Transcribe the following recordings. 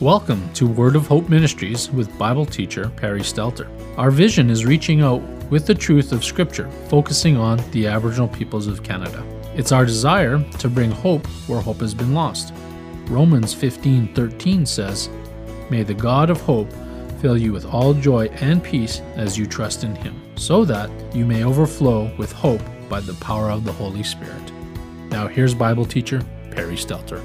Welcome to Word of Hope Ministries with Bible teacher Perry Stelter. Our vision is reaching out with the truth of Scripture, focusing on the Aboriginal peoples of Canada. It's our desire to bring hope where hope has been lost. Romans 15:13 says, "May the God of hope fill you with all joy and peace as you trust in Him, so that you may overflow with hope by the power of the Holy Spirit." Now here's Bible teacher Perry Stelter.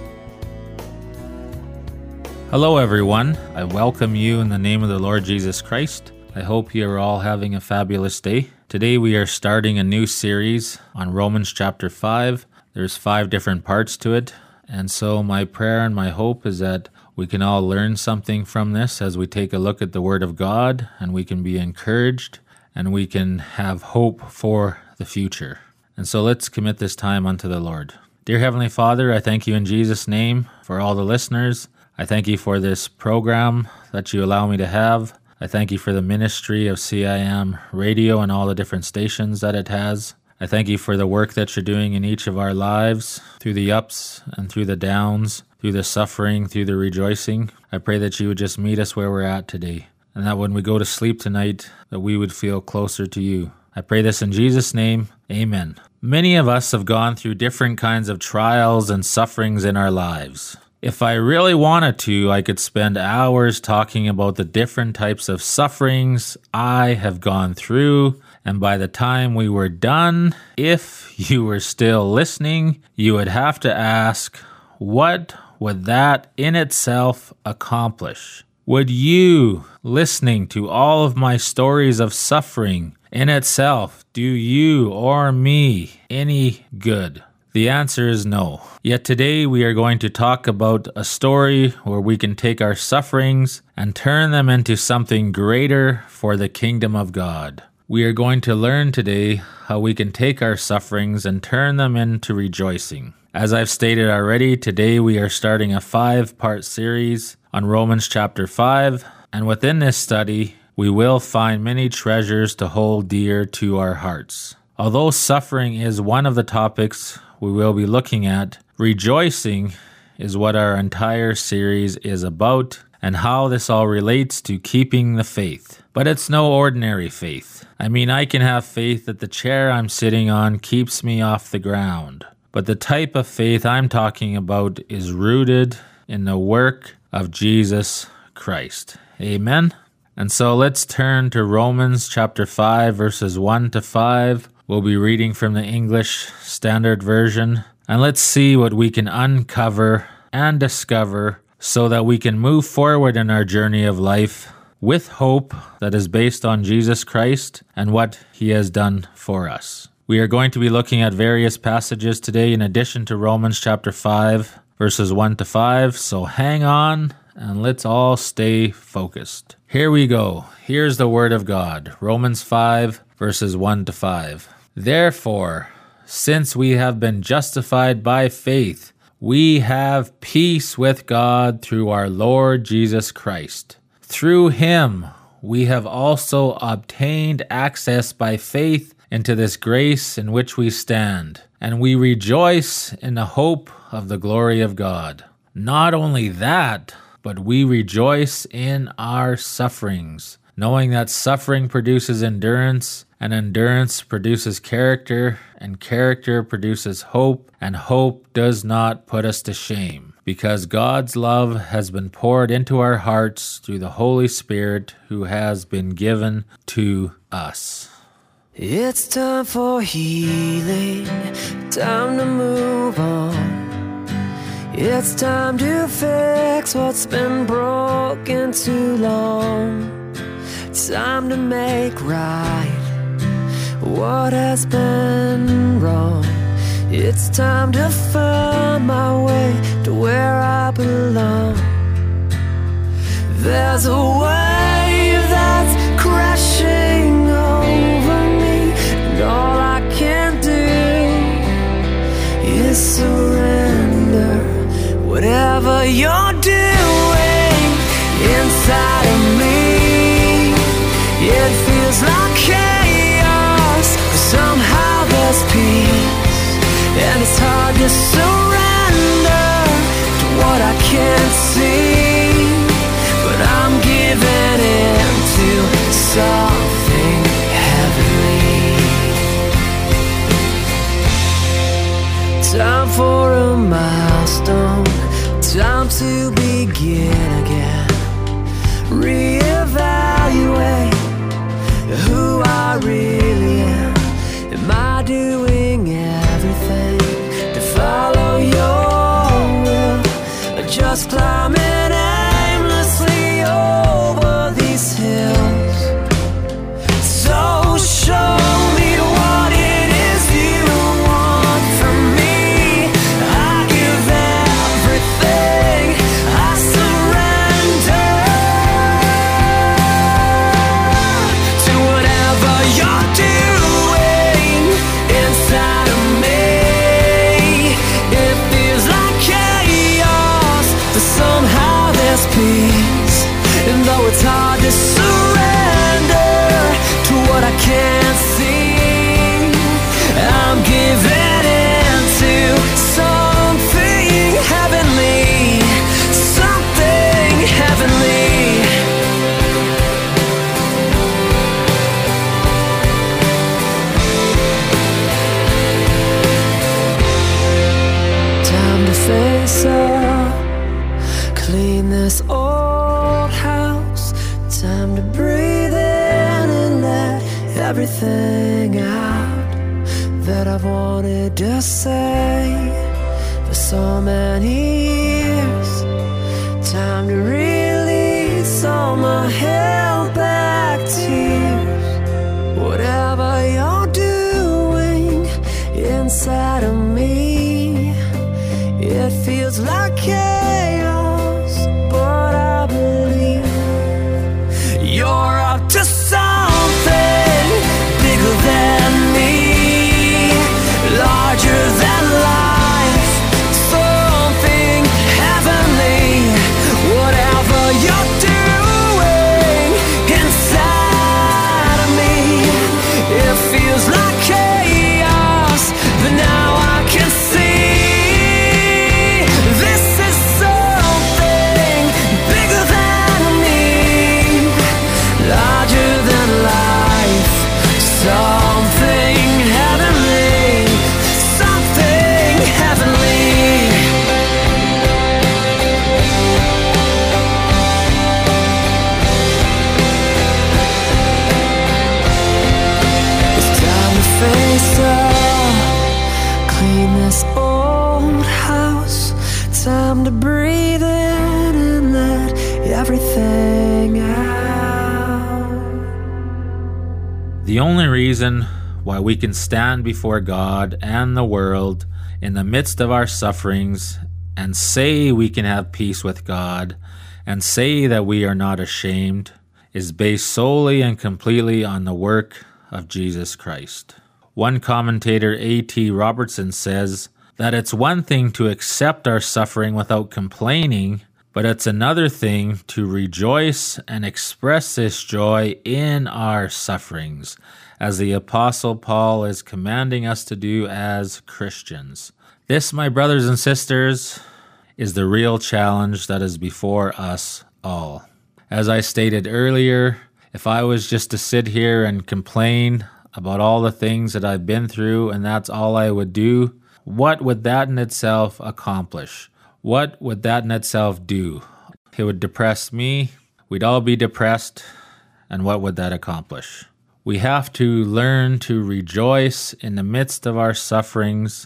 Hello everyone, I welcome you in the name of the Lord Jesus Christ. I hope you are all having a fabulous day. Today we are starting a new series on Romans chapter 5. There's 5 different parts to it, and so my prayer and my hope is that we can all learn something from this as we take a look at the Word of God, and we can be encouraged, and we can have hope for the future. And so let's commit this time unto the Lord. Dear Heavenly Father, I thank you in Jesus' name for all the listeners. I thank you for this program that you allow me to have. I thank you for the ministry of CIM Radio and all the different stations that it has. I thank you for the work that you're doing in each of our lives, through the ups and through the downs, through the suffering, through the rejoicing. I pray that you would just meet us where we're at today, and that when we go to sleep tonight, that we would feel closer to you. I pray this in Jesus' name, amen. Many of us have gone through different kinds of trials and sufferings in our lives. If I really wanted to, I could spend hours talking about the different types of sufferings I have gone through, and by the time we were done, if you were still listening, you would have to ask, what would that in itself accomplish? Would you, listening to all of my stories of suffering in itself, do you or me any good? The answer is no. Yet today we are going to talk about a story where we can take our sufferings and turn them into something greater for the kingdom of God. We are going to learn today how we can take our sufferings and turn them into rejoicing. As I've stated already, today we are starting a 5-part series on Romans chapter 5, and within this study, we will find many treasures to hold dear to our hearts. Although suffering is one of the topics we will be looking at, rejoicing is what our entire series is about and how this all relates to keeping the faith. But it's no ordinary faith. I mean, I can have faith that the chair I'm sitting on keeps me off the ground. But the type of faith I'm talking about is rooted in the work of Jesus Christ. Amen? And so let's turn to Romans chapter 5, verses 1 to 5. We'll be reading from the English Standard Version, and let's see what we can uncover and discover so that we can move forward in our journey of life with hope that is based on Jesus Christ and what He has done for us. We are going to be looking at various passages today in addition to Romans chapter 5, verses 1 to 5, so hang on and let's all stay focused. Here we go. Here's the Word of God, Romans 5, verses 1 to 5. Therefore, since we have been justified by faith, we have peace with God through our Lord Jesus Christ. Through Him, we have also obtained access by faith into this grace in which we stand, and we rejoice in the hope of the glory of God. Not only that, but we rejoice in our sufferings, knowing that suffering produces endurance, and endurance produces character, and character produces hope, and hope does not put us to shame, because God's love has been poured into our hearts through the Holy Spirit who has been given to us. It's time for healing, time to move on. It's time to fix what's been broken too long. Time to make right what has been wrong. It's time to find my way to where I belong. There's a wave that's crashing over me, and all I can do is surrender. Whatever you're doing inside of me, it feels like chaos, but somehow there's peace, and it's hard to surrender to what I can't see. begin again. Reevaluate who I really am. Am I doing everything to follow your will, or just climbing aimlessly over these hills? So show me what it is you want from me. I give everything, I surrender to whatever you're doing inside of me. It feels like chaos, but somehow there's peace. And though it's hard to surrender to what I can't see, I'm giving in to something heavenly, something heavenly. Time to face up, clean this old house. Time to breathe in and let everything out that I've wanted to say for so many years. Time to release all my held back tears. Whatever you're doing inside of me, it feels like chaos, but I believe you're up to something bigger than me, larger than life, something heavenly. Whatever you're doing inside of me, it feels like chaos, but now I can see this is something bigger than me, larger than life, something heavenly, something heavenly. It's time to face up, clean this old house. Time to breathe in and let everything out. The only reason why we can stand before God and the world in the midst of our sufferings and say we can have peace with God and say that we are not ashamed is based solely and completely on the work of Jesus Christ. One commentator, A.T. Robertson, says that it's one thing to accept our suffering without complaining, but it's another thing to rejoice and express this joy in our sufferings, as the Apostle Paul is commanding us to do as Christians. This, my brothers and sisters, is the real challenge that is before us all. As I stated earlier, if I was just to sit here and complain about all the things that I've been through and that's all I would do, what would that in itself accomplish? What would that in itself do? It would depress me. We'd all be depressed. And what would that accomplish? We have to learn to rejoice in the midst of our sufferings.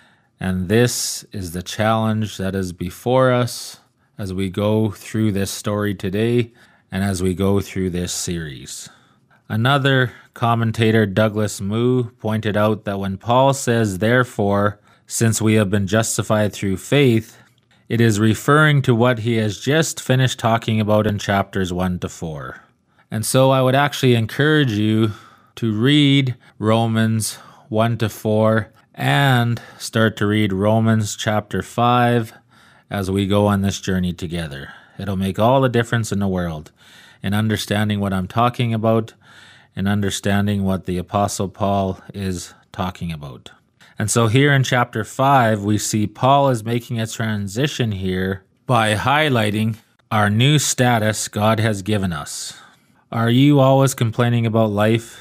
And this is the challenge that is before us as we go through this story today and as we go through this series. Another commentator, Douglas Moo, pointed out that when Paul says, therefore, since we have been justified through faith, it is referring to what he has just finished talking about in chapters 1 to 4. And so I would actually encourage you to read Romans 1 to 4 and start to read Romans chapter 5 as we go on this journey together. It'll make all the difference in the world in understanding what I'm talking about and understanding what the Apostle Paul is talking about. And so here in chapter 5, we see Paul is making a transition here by highlighting our new status God has given us. Are you always complaining about life?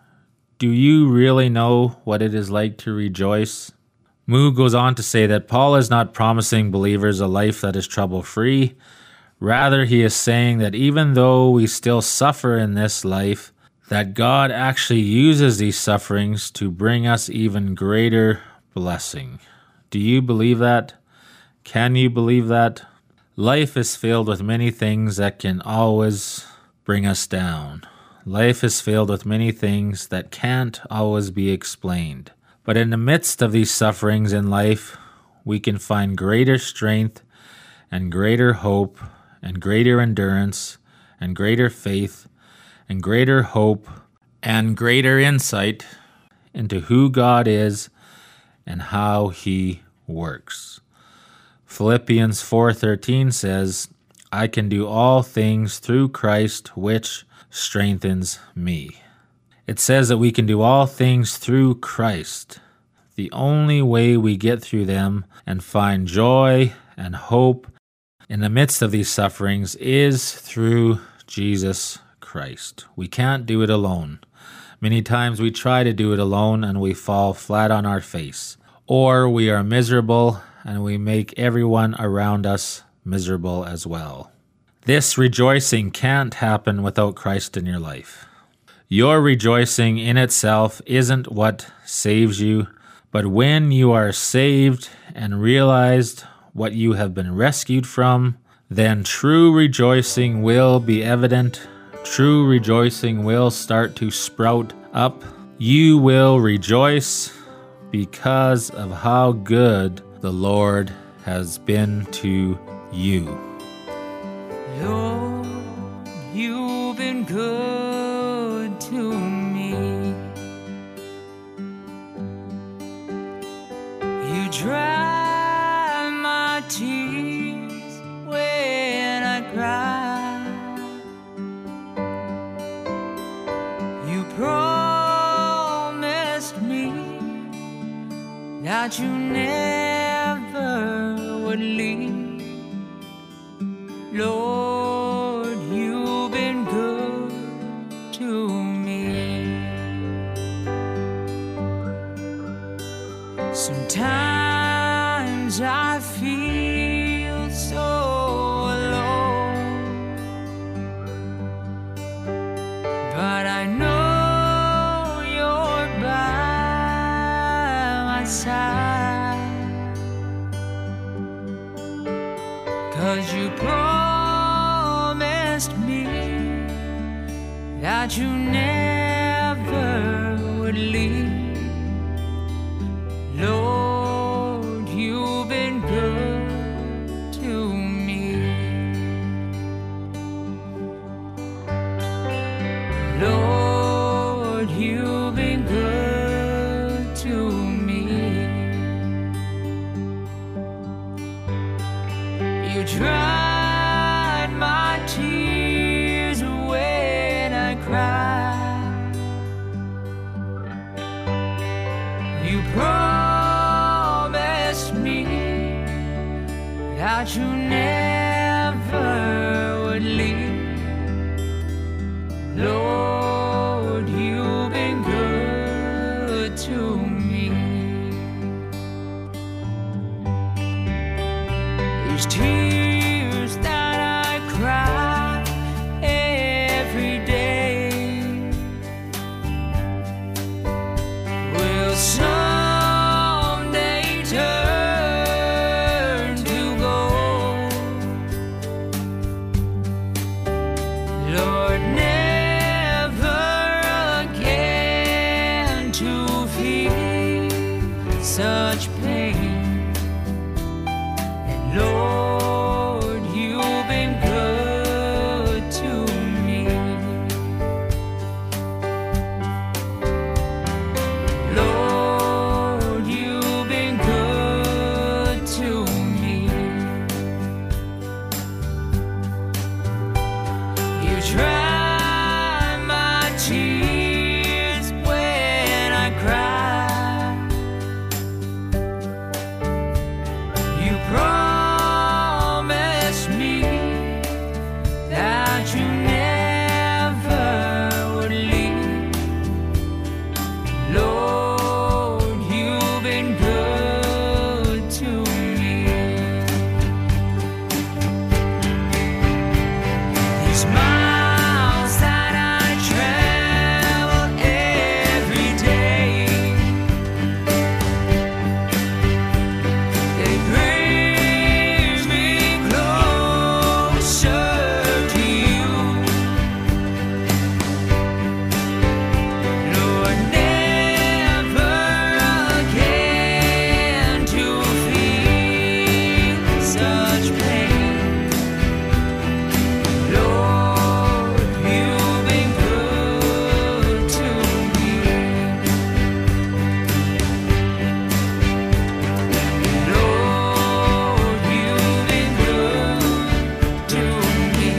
Do you really know what it is like to rejoice? Moo goes on to say that Paul is not promising believers a life that is trouble-free. Rather, he is saying that even though we still suffer in this life, that God actually uses these sufferings to bring us even greater blessing. Do you believe that? Can you believe that? Life is filled with many things that can always bring us down. Life is filled with many things that can't always be explained. But in the midst of these sufferings in life, we can find greater strength and greater hope and greater endurance and greater faith and greater hope and greater insight into who God is and how he works. Philippians 4:13 says, I can do all things through Christ which strengthens me. It says that we can do all things through Christ. The only way we get through them and find joy and hope in the midst of these sufferings is through Jesus Christ. We can't do it alone. Many times we try to do it alone and we fall flat on our face. Or we are miserable and we make everyone around us miserable as well. This rejoicing can't happen without Christ in your life. Your rejoicing in itself isn't what saves you, but when you are saved and realized what you have been rescued from, then true rejoicing will be evident. True rejoicing will start to sprout up. You will rejoice because of how good the Lord has been to you. Lord, you've been good to me. You dry my tears when I cry. You promised me that you never would leave. Lord, you've been good to me. Sometimes I feel so alone, but I know you're by my side, 'cause you promised me that you never would leave. Lord, you've been good to me. Lord, you've been good to me. You dried my tears when I cried. You promised me that you never would leave. Lord, you've been good to me. These tears that I cry every day will someday turn to gold. Lord, never again to feel such pain. Lord, you've been good to me. Lord, you've been good to me. You dry my tears when I cry. You promised me that you never would leave. Lord, you've been good to me. These miles that I travel every day, they bring me closer to you. Lord, never again to feel such pain. Lord, you've been good to me. Lord, you've been good to me.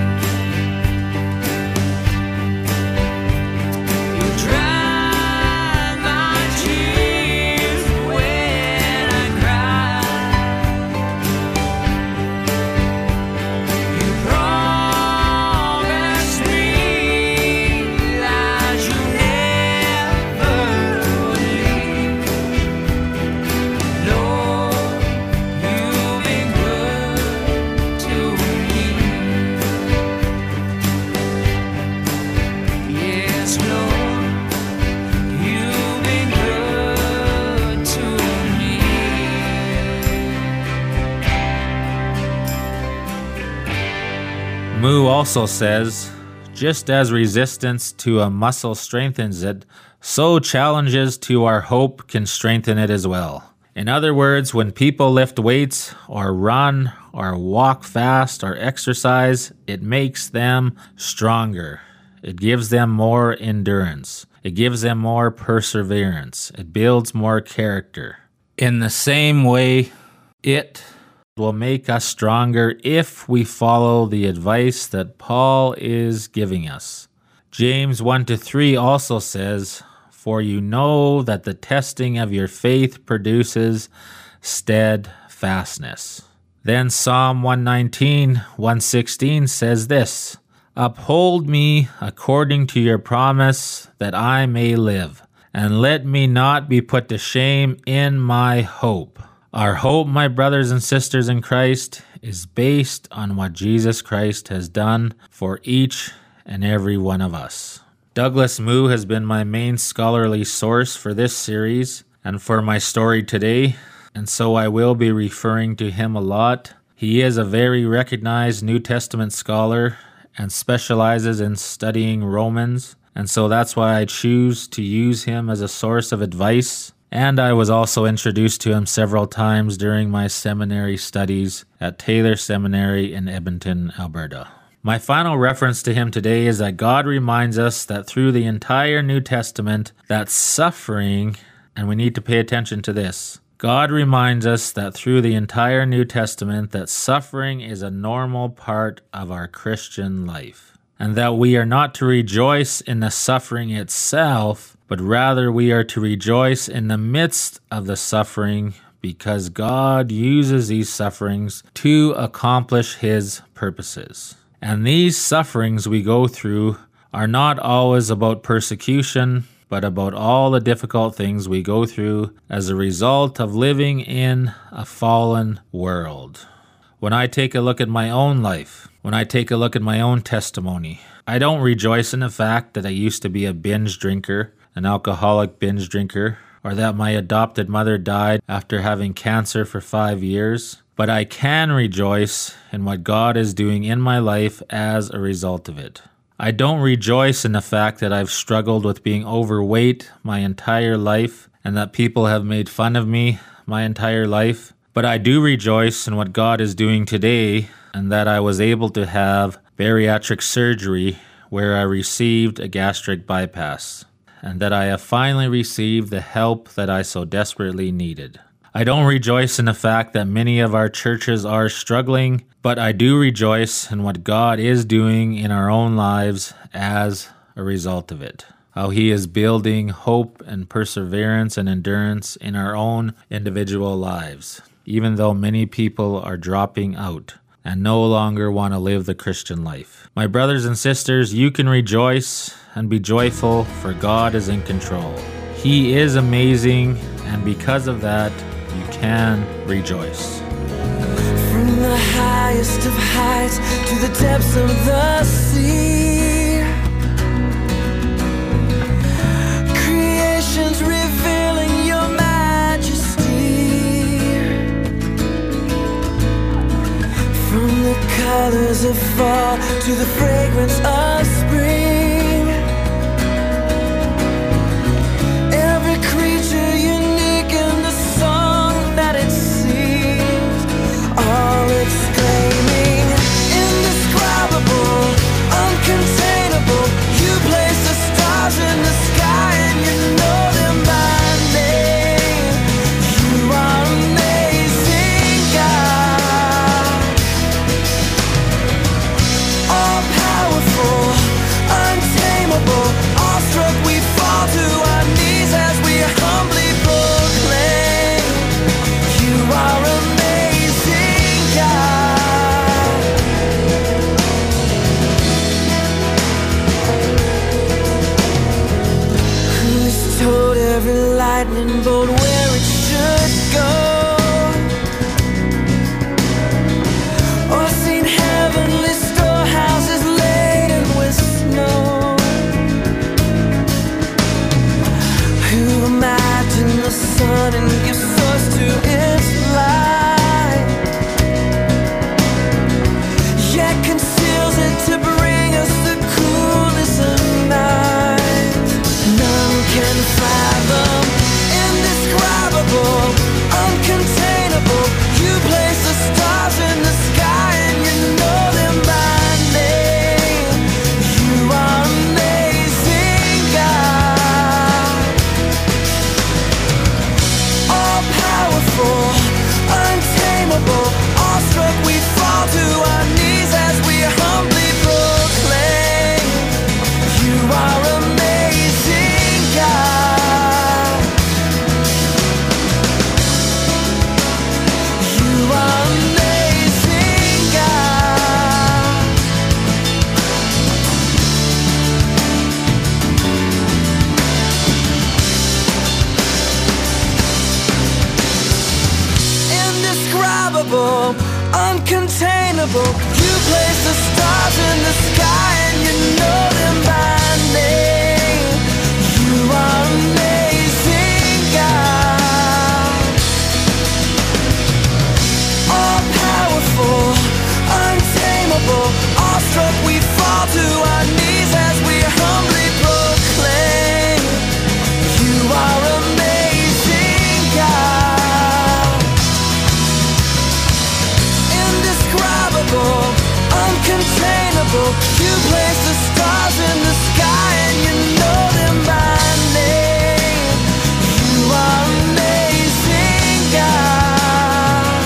You dry my tears when I cry. You promised me that you never would leave. Lord, you've been good to me. Yes, Lord, you've been good to me. Moo also says, just as resistance to a muscle strengthens it, so challenges to our hope can strengthen it as well. In other words, when people lift weights or run or walk fast or exercise, it makes them stronger. It gives them more endurance. It gives them more perseverance. It builds more character. In the same way, it will make us stronger if we follow the advice that Paul is giving us. James 1-3 also says, "For you know that the testing of your faith produces steadfastness." Then Psalm 119, 116 says this, "Uphold me according to your promise, that I may live, and let me not be put to shame in my hope." Our hope, my brothers and sisters in Christ, is based on what Jesus Christ has done for each and every one of us. Douglas Moo has been my main scholarly source for this series and for my story today, and so I will be referring to him a lot. He is a very recognized New Testament scholar and specializes in studying Romans, and so that's why I choose to use him as a source of advice. And I was also introduced to him several times during my seminary studies at Taylor Seminary in Edmonton, Alberta. My final reference to him today is that God reminds us that through the entire New Testament, that suffering, and we need to pay attention to this, God reminds us that through the entire New Testament, that suffering is a normal part of our Christian life, and that we are not to rejoice in the suffering itself, but rather we are to rejoice in the midst of the suffering, because God uses these sufferings to accomplish His purposes. And these sufferings we go through are not always about persecution, but about all the difficult things we go through as a result of living in a fallen world. When I take a look at my own life, when I take a look at my own testimony, I don't rejoice in the fact that I used to be a binge drinker, an alcoholic binge drinker, or that my adopted mother died after having cancer for 5 years, but I can rejoice in what God is doing in my life as a result of it. I don't rejoice in the fact that I've struggled with being overweight my entire life and that people have made fun of me my entire life, but I do rejoice in what God is doing today and that I was able to have bariatric surgery where I received a gastric bypass, and that I have finally received the help that I so desperately needed. I don't rejoice in the fact that many of our churches are struggling, but I do rejoice in what God is doing in our own lives as a result of it. How He is building hope and perseverance and endurance in our own individual lives, even though many people are dropping out and no longer want to live the Christian life. My brothers and sisters, you can rejoice and be joyful, for God is in control. He is amazing, and because of that, you can rejoice. From the high highest of heights to the depths of the sea. Creation's revealing your majesty. From the colors of fall to the fragrance of spring, every creature unique in the song that it sings, all exclaiming, indescribable, uncontainable. You place the stars in the sky and you know them by name. You are amazing, God. All powerful, untamable, awestruck we fall to our knees as we humbly proclaim, you are amazing, God. Who's told every lightning bolt where it should go, or seen heavenly storehouses laden with snow? Who imagined the sun and gives source to its light, yet conceals it to bring us the coolness of night? None can fathom, indescribable, uncontainable. You place the stars in the sky and you know them by name. You are amazing, God. All powerful, untamable, awestruck we fall to our knees as we humbly proclaim, you are amazing, God. You are amazing, God. Indescribable, uncontainable. You place the stars in the sky and you know them by name. You are amazing, God. All powerful, untamable, awestruck we fall to our knees as we humbly proclaim, you are amazing, God. Indescribable, uncontainable. You place the stars in the sky and you know them by name. You are amazing, God.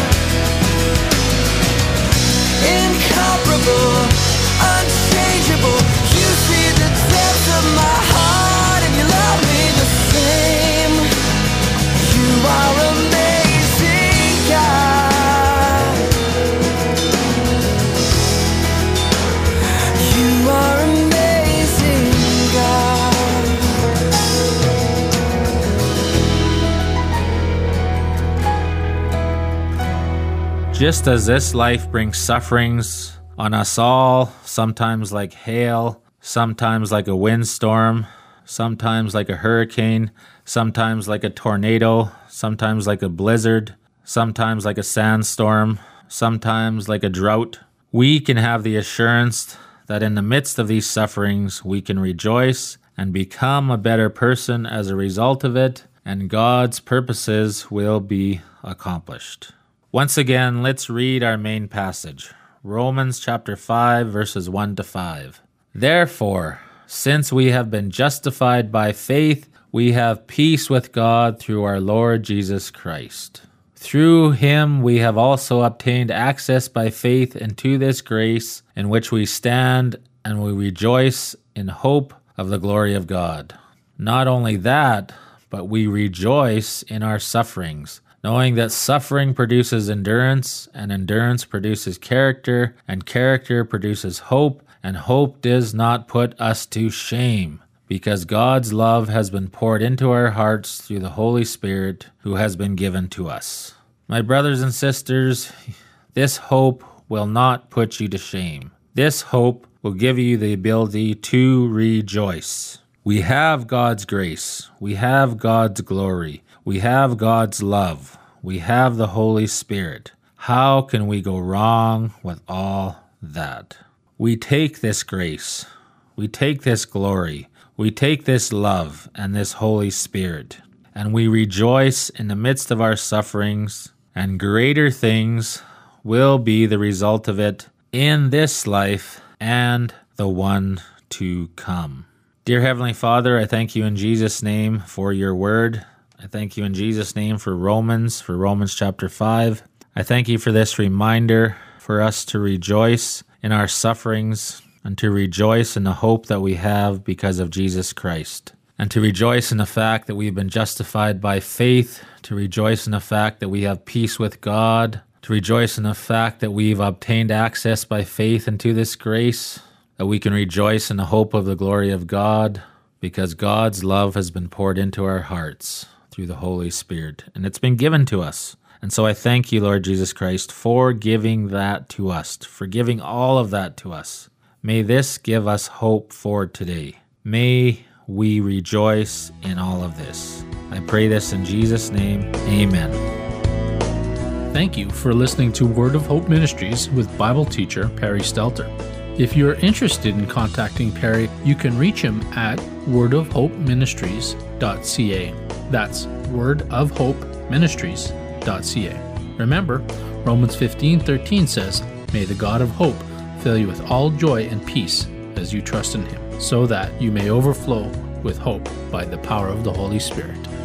Incomparable, unchangeable. You see the depths of my heart and you love me the same. You are amazing, God. You are amazing, God. Just as this life brings sufferings on us all, sometimes like hail, sometimes like a windstorm, sometimes like a hurricane, sometimes like a tornado, sometimes like a blizzard, sometimes like a sandstorm, sometimes like a drought, we can have the assurance that in the midst of these sufferings, we can rejoice and become a better person as a result of it, and God's purposes will be accomplished. Once again, let's read our main passage, Romans chapter 5, verses 1 to 5. Therefore, since we have been justified by faith, we have peace with God through our Lord Jesus Christ. Through him we have also obtained access by faith into this grace in which we stand, and we rejoice in hope of the glory of God. Not only that, but we rejoice in our sufferings, knowing that suffering produces endurance, and endurance produces character, and character produces hope, and hope does not put us to shame, because God's love has been poured into our hearts through the Holy Spirit who has been given to us. My brothers and sisters, this hope will not put you to shame. This hope will give you the ability to rejoice. We have God's grace. We have God's glory. We have God's love. We have the Holy Spirit. How can we go wrong with all that? We take this grace. We take this glory. We take this love and this Holy Spirit, and we rejoice in the midst of our sufferings, and greater things will be the result of it in this life and the one to come. Dear Heavenly Father, I thank you in Jesus' name for your word. I thank you in Jesus' name for Romans chapter 5. I thank you for this reminder for us to rejoice in our sufferings and to rejoice in the hope that we have because of Jesus Christ, and to rejoice in the fact that we've been justified by faith, to rejoice in the fact that we have peace with God, to rejoice in the fact that we've obtained access by faith into this grace, that we can rejoice in the hope of the glory of God, because God's love has been poured into our hearts through the Holy Spirit, and it's been given to us. And so I thank you, Lord Jesus Christ, for giving that to us, for giving all of that to us. May this give us hope for today. May we rejoice in all of this. I pray this in Jesus' name. Amen. Thank you for listening to Word of Hope Ministries with Bible teacher Perry Stelter. If you are interested in contacting Perry, you can reach him at wordofhopeministries.ca. That's wordofhopeministries.ca. Remember, Romans 15:13 says, "May the God of hope fill you with all joy and peace as you trust in him, so that you may overflow with hope by the power of the Holy Spirit."